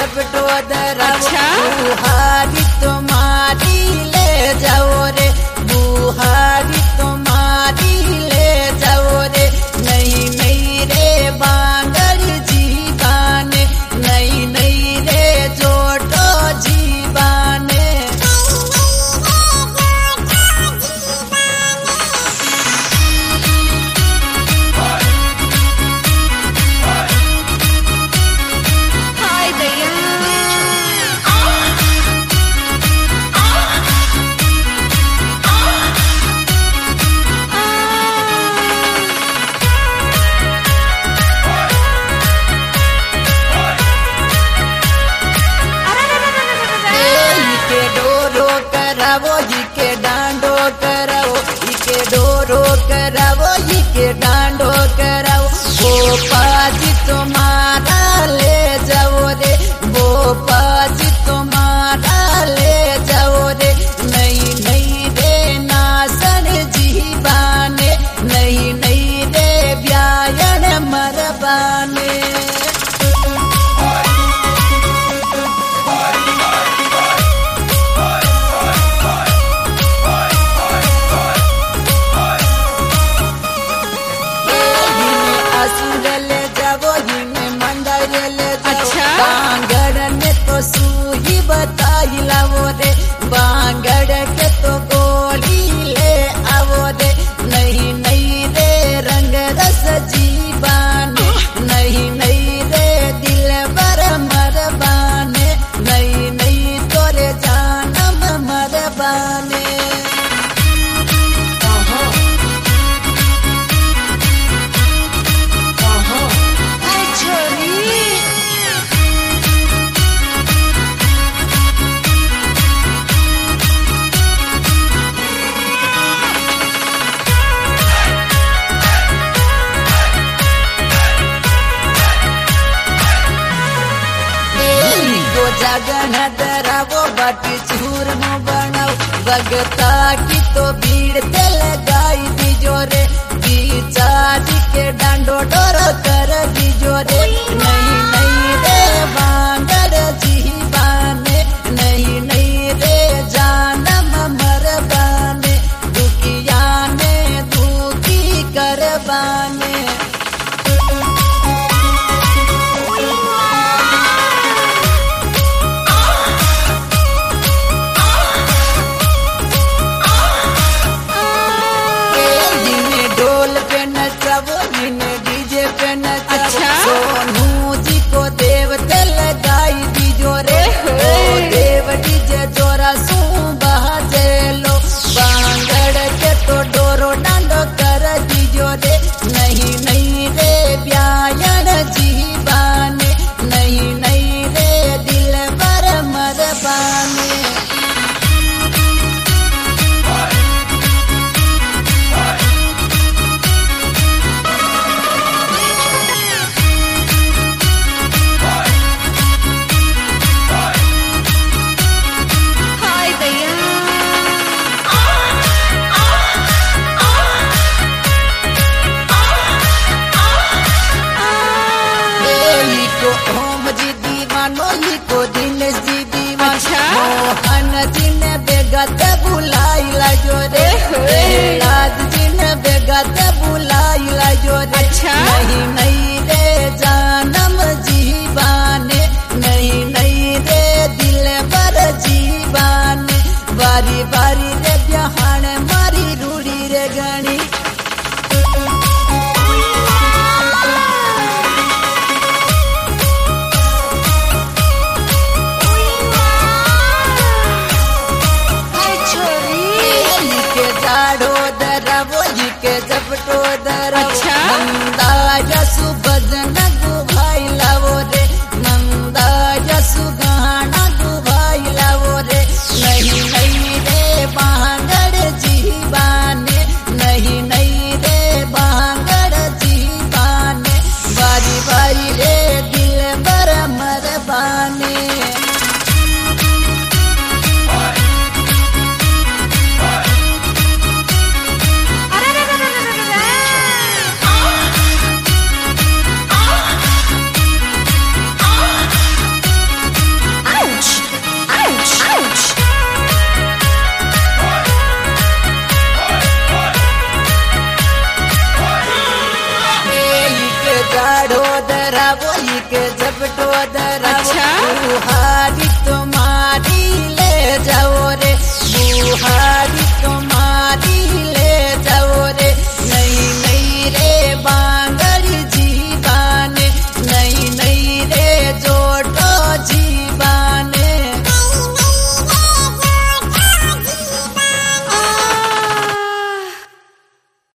लपटो दरावो अच्छा? बुहारी तुम्हारी ले जाओ रे बुहारी तुम्हारी ले जाओ रे नहीं नहीं रे बांगर जीवाने नहीं नहीं रे जोटो जीवाने हाय दया के डोरो करावो जी के डांडो करावो के डोरो करावो जी के डांडो करावो वो पाजी तुम्हारा ले जाओ रे वो पाजी तुम्हारा ले जाओ रे नहीं नहीं रे नासन जीवाने नहीं नहीं रे व्यायन मरबाने ले जावो हिने मंदिर ले जाओ अच्छा? बांगड़ ने तो सूही बताई लावो रे बांगड़ के तो गोली ले आवो रे नहीं नहीं रे रंग रस जीवाने नहीं नहीं रे दिल बर मरबाने नहीं नहीं तोरे जानम मरबाने हाय छोरी गो जगन दरावो बाटी चूरनो बनाओ भगता की तो भीड़ ते लगाई दीजो रे चाची के डांडो डोरो कर दीजो रे नहीं नहीं रे बांगर जीवाने नहीं नहीं रे जानम मरबाने दुखिया ने दुखी करबाने ढोल पे नचावो जिने डीजे पे नचावो अच्छा? सोनू बदरा